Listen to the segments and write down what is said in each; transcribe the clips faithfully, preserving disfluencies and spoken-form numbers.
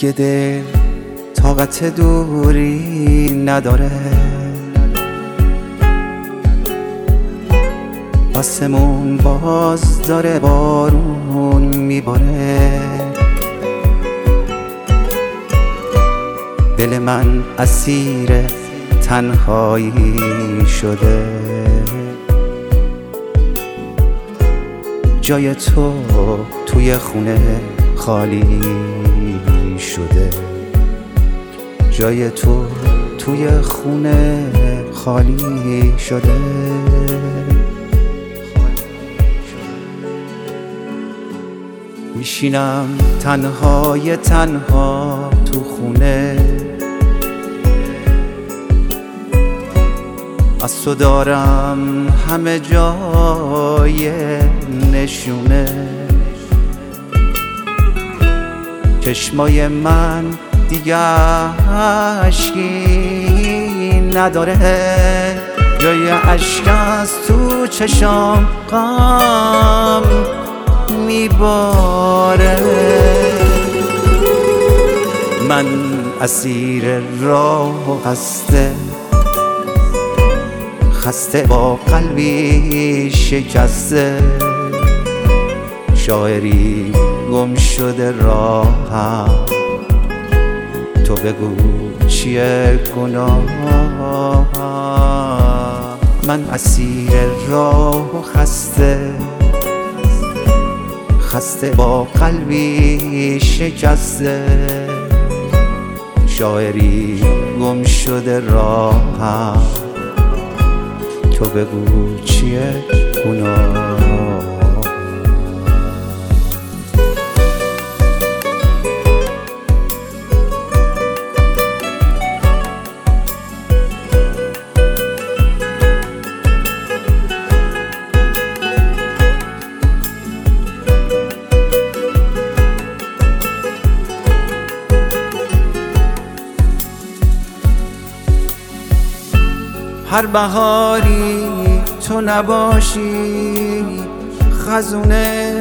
دیگه دل طاقت دوری نداره، آسمون باز داره بارون میباره، دل من اسیر تنهایی شده، جای تو توی خونه خالی شده، جای تو توی خونه خالی شده. میشینم تنهای تنها تو خونه، از تو دارم همه جای نشونه، چشمای من دیگه اشکی نداره، جای اشک از تو چشام غم میباره، من اسیر راه و خسته، خسته با قلبی شکسته، شاعری گم شده راهم، تو بگو چیه گناه، من اسیر راه و خسته، خسته با قلبی شکسته، شاعری گم شده راهم، تو بگو چیه گناه. هر بهاری تو نباشی خزونه،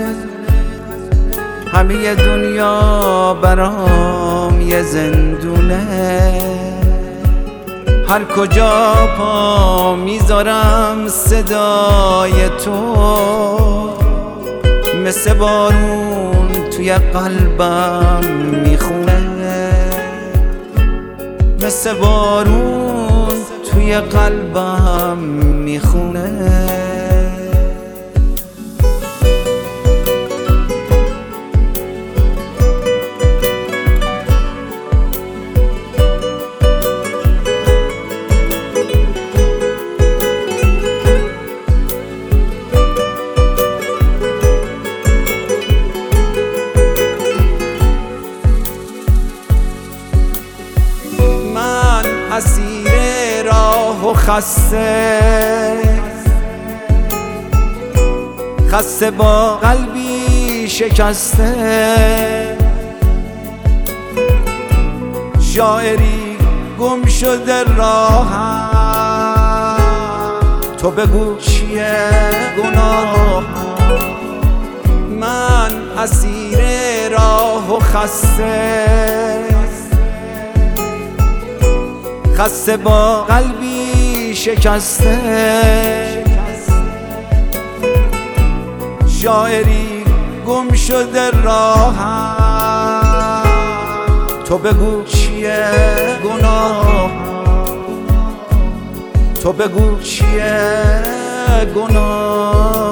همه دنیا برام یه زندونه، هر کجا پا میذارم صدای تو، مثل بارون توی قلبم میخونه، مثل بارون توی قلبم میخونه. من اسیر راه و خسته، خسته با قلبی شکسته، شاعری گم شده راهم، تو بگو چیه گناه، من اسیر راه و خسته، خسته با قلبی شکسته، شاعری گم شده راهم، تو بگو چیه گناه، تو بگو چیه گناه.